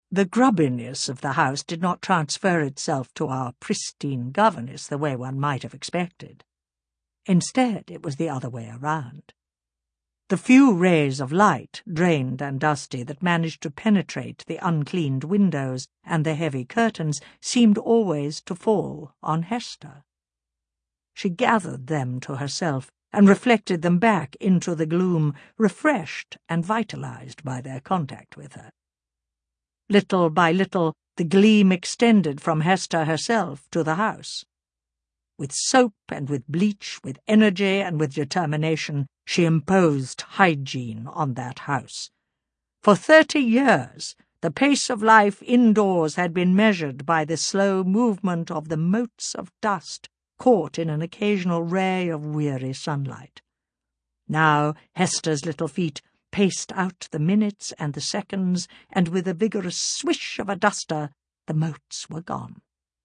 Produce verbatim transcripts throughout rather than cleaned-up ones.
The grubbiness of the house did not transfer itself to our pristine governess the way one might have expected. Instead, it was the other way around. The few rays of light, drained and dusty, that managed to penetrate the uncleaned windows and the heavy curtains seemed always to fall on Hester. She gathered them to herself and reflected them back into the gloom, refreshed and vitalized by their contact with her. Little by little, the gleam extended from Hester herself to the house. With soap and with bleach, with energy and with determination, she imposed hygiene on that house. For thirty years, the pace of life indoors had been measured by the slow movement of the motes of dust caught in an occasional ray of weary sunlight. Now Hester's little feet paced out the minutes and the seconds, and with a vigorous swish of a duster, the motes were gone.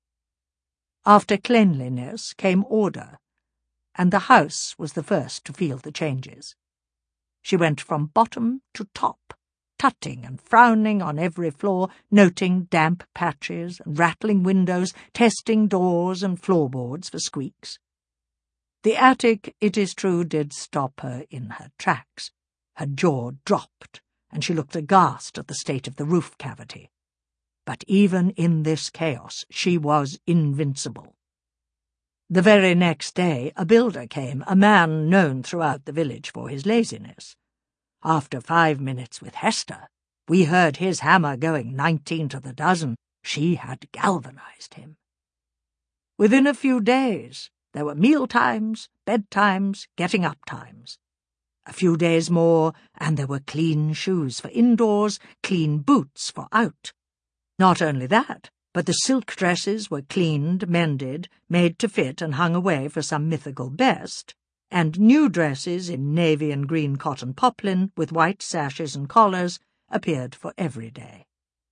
After cleanliness came order, and the house was the first to feel the changes. She went from bottom to top, tutting and frowning on every floor, noting damp patches and rattling windows, testing doors and floorboards for squeaks. The attic, it is true, did stop her in her tracks. Her jaw dropped, and she looked aghast at the state of the roof cavity. But even in this chaos she was invincible. The very next day a builder came, a man known throughout the village for his laziness. After five minutes with Hester, we heard his hammer going nineteen to the dozen. She had galvanized him. Within a few days there were meal times, bedtimes, getting up times. A few days more, and there were clean shoes for indoors, clean boots for out. Not only that, but the silk dresses were cleaned, mended, made to fit and hung away for some mythical best, and new dresses in navy and green cotton poplin with white sashes and collars appeared for every day.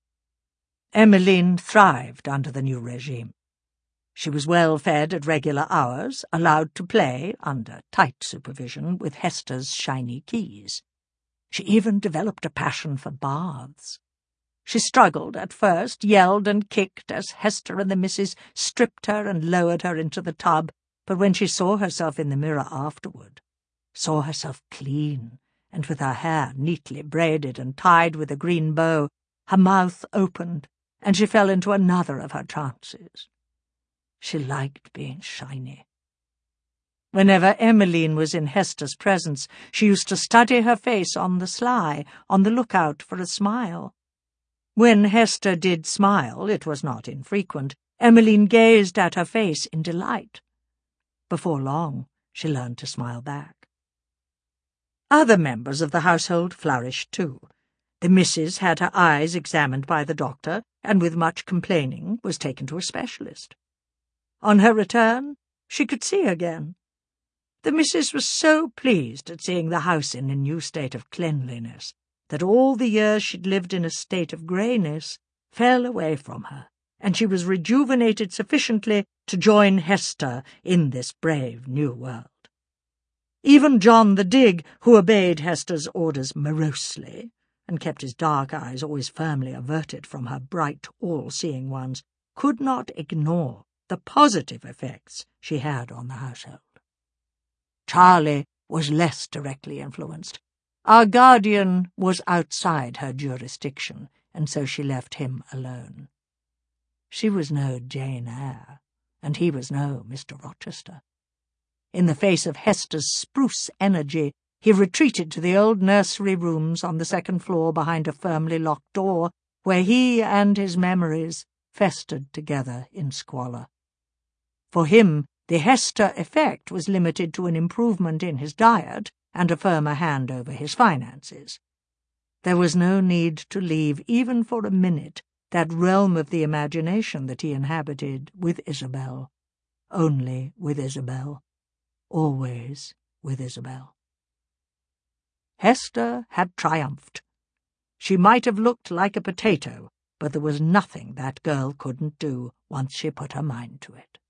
Emmeline thrived under the new regime. She was well fed at regular hours, allowed to play, under tight supervision, with Hester's shiny keys. She even developed a passion for baths. She struggled at first, yelled and kicked as Hester and the missus stripped her and lowered her into the tub, but when she saw herself in the mirror afterward, saw herself clean, and with her hair neatly braided and tied with a green bow, her mouth opened, and she fell into another of her trances. She liked being shiny. Whenever Emmeline was in Hester's presence, she used to study her face on the sly, on the lookout for a smile. When Hester did smile, it was not infrequent, Emmeline gazed at her face in delight. Before long, she learned to smile back. Other members of the household flourished too. The missus had her eyes examined by the doctor, and with much complaining was taken to a specialist. On her return, she could see again. The missus was so pleased at seeing the house in a new state of cleanliness that all the years she'd lived in a state of greyness fell away from her, and she was rejuvenated sufficiently to join Hester in this brave new world. Even John the Dig, who obeyed Hester's orders morosely, and kept his dark eyes always firmly averted from her bright, all-seeing ones, could not ignore the positive effects she had on the household. Charlie was less directly influenced. Our guardian was outside her jurisdiction, and so she left him alone. She was no Jane Eyre, and he was no Mister Rochester. In the face of Hester's spruce energy, he retreated to the old nursery rooms on the second floor behind a firmly locked door, where he and his memories festered together in squalor. For him, the Hester effect was limited to an improvement in his diet and a firmer hand over his finances. There was no need to leave, even for a minute, that realm of the imagination that he inhabited with Isabel. Only with Isabel. Always with Isabel. Hester had triumphed. She might have looked like a potato, but there was nothing that girl couldn't do once she put her mind to it.